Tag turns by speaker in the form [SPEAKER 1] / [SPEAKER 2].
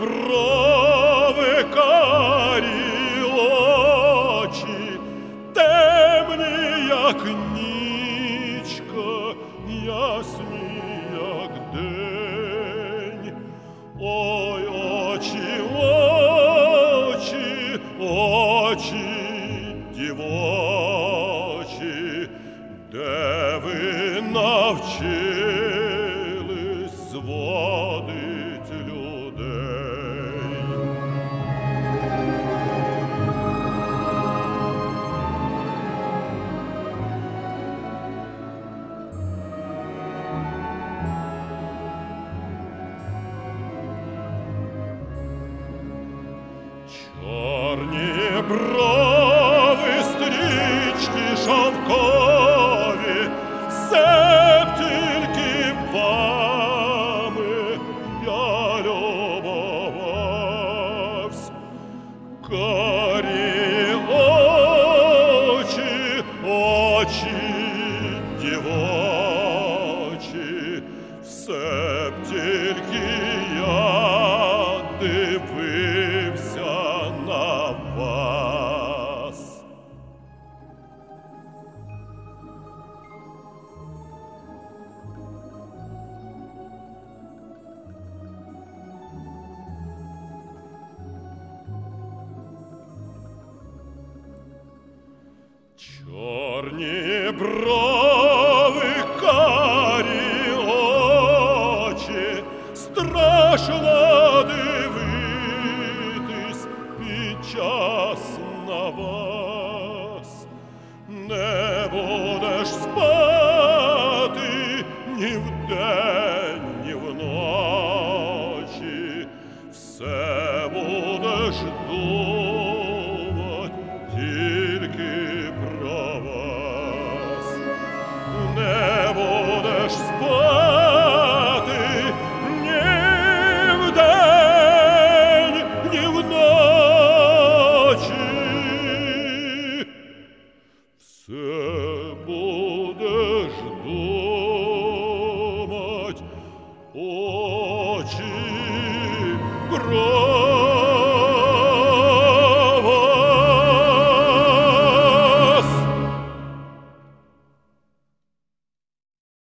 [SPEAKER 1] брови, карі очі, темні, як нічка, ясні, як день. Ой, очі, очі, очі дівочі, де ви навчились зводить людей? Чорні брови, стрічки шовкові, все б тільки вами я любовавсь. Карі очі, очі дівочі, все б тільки я дивився на вас. Чорні брови,